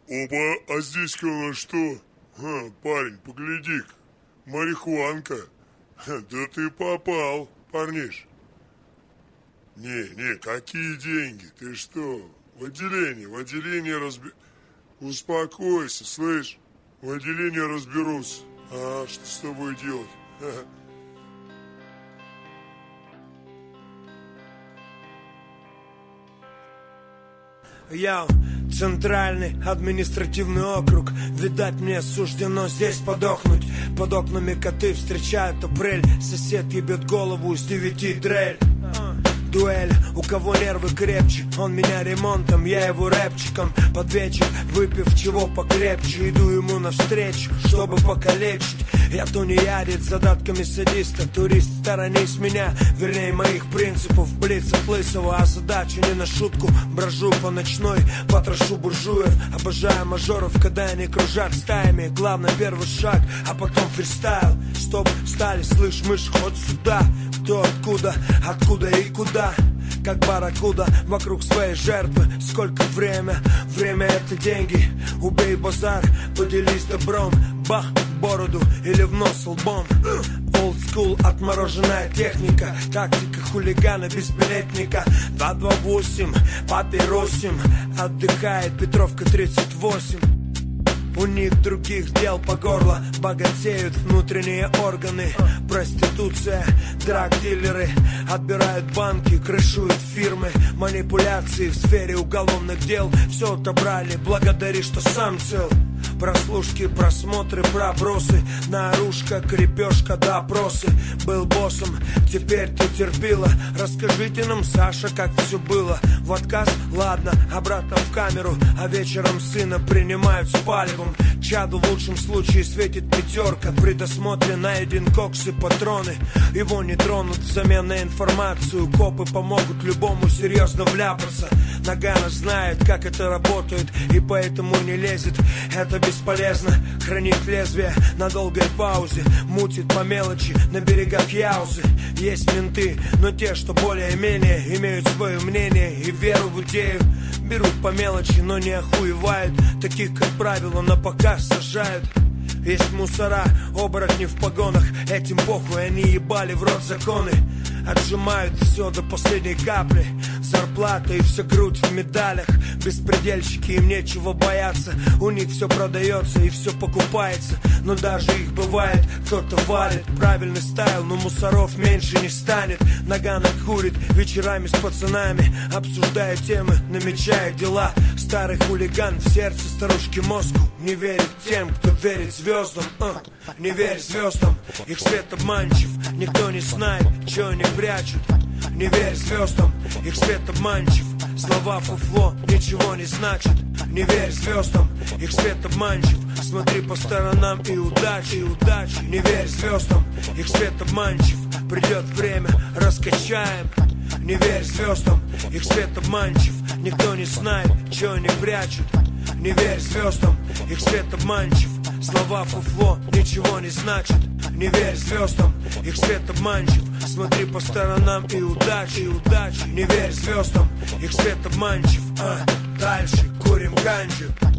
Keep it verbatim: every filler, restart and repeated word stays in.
Опа, а здесь-ка у нас что? Ха, парень, погляди-ка, марихуанка. Ха, да ты попал, парниш. Не, не, какие деньги? Ты что? В отделении, в отделении разби... Успокойся, слышь? В отделении разберутся. А что с тобой делать? Ха-ха. Я центральный административный округ. Видать, мне суждено здесь подохнуть. Под окнами коты встречают апрель. Сосед ебет голову с девяти дрель. Дуэль, у кого нервы крепче. Он меня ремонтом, я его рэпчиком. Под вечер, выпив чего покрепче, иду ему навстречу, чтобы покалечить. Я тунеядец с задатками садиста. Турист, сторонись меня, вернее моих принципов. Блиц от лысого, а задачу не на шутку. Брожу по ночной, потрошу буржуев. Обожаю мажоров, когда они кружат стаями. Главное первый шаг, а потом фристайл. Стоп, стали, слышь, мышь, хоть сюда. Кто, откуда, откуда и куда. Как барракуда вокруг своей жертвы. Сколько время? Время это деньги. Убей базар, поделись добром. Бах, бороду или в нос лбом. Old school, отмороженная техника. Тактика хулигана без билетника. два два восемь, папиросим. Отдыхает Петровка тридцать восемь. У них других дел по горло. Богатеют внутренние органы. Проституция, драг-дилеры. Отбирают банки, крышуют фирмы. Манипуляции в сфере уголовных дел. Все отобрали, благодари, что сам цел. Прослушки, просмотры, пробросы. Наружка, крепежка, допросы. Был боссом, теперь ты терпила. Расскажите нам, Саша, как все было. В отказ? Ладно, обратно в камеру. А вечером сына принимают с палевом. Чаду в лучшем случае светит пятерка. При досмотре найден кокс и патроны. Его не тронут взамен на информацию. Копы помогут любому серьезно вляпаться. Нагана знает, как это работает, и поэтому не лезет. Это бесполезно, хранит лезвие на долгой паузе. Мутит по мелочи на берегах Яузы. Есть менты, но те, что более-менее имеют свое мнение и веру в идею. Берут по мелочи, но не охуевают. Таких, как правило, на показ сажают. Есть мусора, оборотни в погонах. Этим похуй, они ебали в рот законы. Отжимают все до последней капли. Зарплата и вся грудь в медалях. Беспредельщики, им нечего бояться. У них все продается и все покупается. Но даже их бывает, кто-то валит. Правильный стайл, но мусоров меньше не станет. Нагана курит вечерами с пацанами. Обсуждая темы, намечая дела. Старый хулиган в сердце старушки мозгу. Не верит тем, кто верит звездам. uh, Не верь звездам, их свет обманчив. Никто не знает, что они прячут. Не верь звездам, их свет обманчив. Слова фуфло ничего не значат. Не верь звездам, их свет обманчив. Смотри по сторонам и удачи, и удачи. Не верь звездам, их свет обманчив. Придет время, раскачаем. Не верь звездам, их свет обманчив. Никто не знает, что они прячут. Не верь звездам, их свет обманчив. Слова фуфло ничего не значат. Не верь звездам, их свет обманчив. Смотри по сторонам и удачи, и удачи. Не верь звездам, их свет обманчив. а, Дальше курим ганджу.